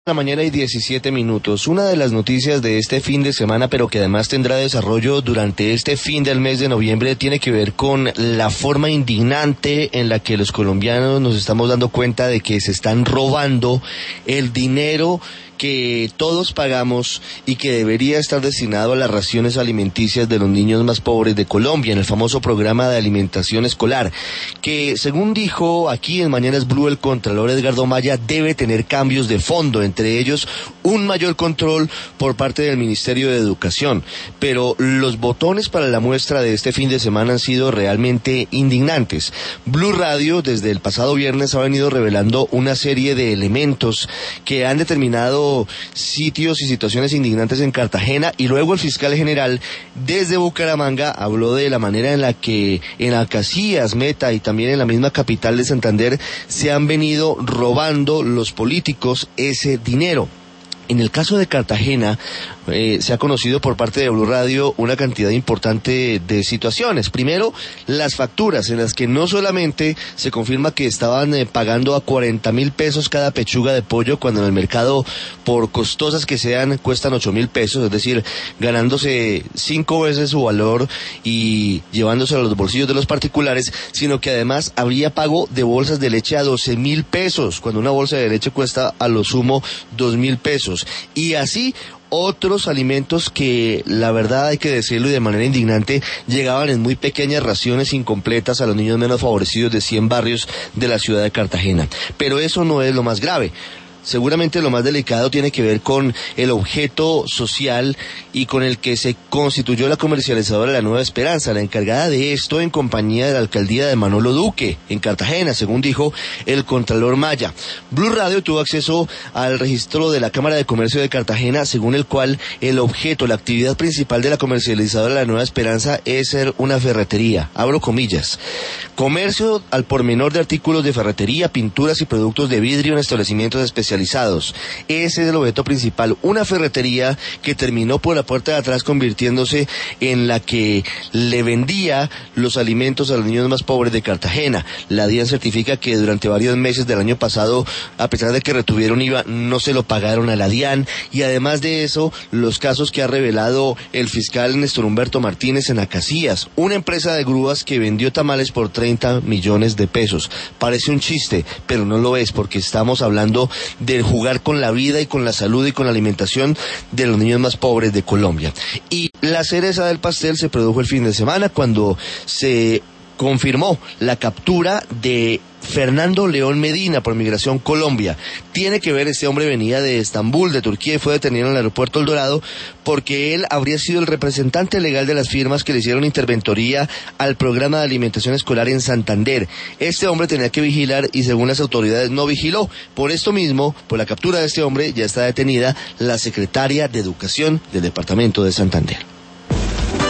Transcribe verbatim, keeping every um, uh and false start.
La mañana y diecisiete minutos. Una de las noticias de este fin de semana, pero que además tendrá desarrollo durante este fin del mes de noviembre, tiene que ver con la forma indignante en la que los colombianos nos estamos dando cuenta de que se están robando el dinero que todos pagamos y que debería estar destinado a las raciones alimenticias de los niños más pobres de Colombia, en el famoso programa de alimentación escolar, que según dijo aquí en Mañanas Blue el contralor Edgardo Maya, debe tener cambios de fondo, entre ellos un mayor control por parte del Ministerio de Educación. Pero los botones para la muestra de este fin de semana han sido realmente indignantes. Blue Radio desde el pasado viernes ha venido revelando una serie de elementos que han determinado sitios y situaciones indignantes en Cartagena, y luego el fiscal general desde Bucaramanga habló de la manera en la que en Alcacías, Meta y también en la misma capital de Santander se han venido robando los políticos ese dinero. En el caso de Cartagena, eh, se ha conocido por parte de Blue Radio una cantidad importante de situaciones. Primero, las facturas en las que no solamente se confirma que estaban eh, pagando a cuarenta mil pesos cada pechuga de pollo, cuando en el mercado, por costosas que sean, cuestan ocho mil pesos, es decir, ganándose cinco veces su valor y llevándose a los bolsillos de los particulares, sino que además habría pago de bolsas de leche a doce mil pesos, cuando una bolsa de leche cuesta a lo sumo dos mil pesos. Y así otros alimentos que, la verdad hay que decirlo y de manera indignante, llegaban en muy pequeñas raciones incompletas a los niños menos favorecidos de cien barrios de la ciudad de Cartagena. Pero eso no es lo más grave. Seguramente lo más delicado tiene que ver con el objeto social y con el que se constituyó la comercializadora La Nueva Esperanza, la encargada de esto en compañía de la alcaldía de Manolo Duque en Cartagena, según dijo el contralor Maya. Blue Radio tuvo acceso al registro de la Cámara de Comercio de Cartagena, según el cual el objeto, la actividad principal de la comercializadora La Nueva Esperanza es ser una ferretería, abro comillas, comercio al por menor de artículos de ferretería, pinturas y productos de vidrio en establecimientos especializados. Ese es el objeto principal, una ferretería que terminó por la puerta de atrás convirtiéndose en la que le vendía los alimentos a los niños más pobres de Cartagena. La DIAN certifica que durante varios meses del año pasado, a pesar de que retuvieron I V A, no se lo pagaron a la DIAN, y además de eso, los casos que ha revelado el fiscal Néstor Humberto Martínez en Alcacías, una empresa de grúas que vendió tamales por treinta millones de pesos. Parece un chiste, pero no lo es, porque estamos hablando de jugar con la vida y con la salud y con la alimentación de los niños más pobres de Colombia. Y la cereza del pastel se produjo el fin de semana cuando se confirmó la captura de Fernando León Medina por Migración Colombia. Tiene que ver, este hombre venía de Estambul, de Turquía, y fue detenido en el aeropuerto El Dorado porque él habría sido el representante legal de las firmas que le hicieron interventoría al programa de alimentación escolar en Santander. Este hombre tenía que vigilar y según las autoridades no vigiló. Por esto mismo, por la captura de este hombre, ya está detenida la secretaria de Educación del departamento de Santander.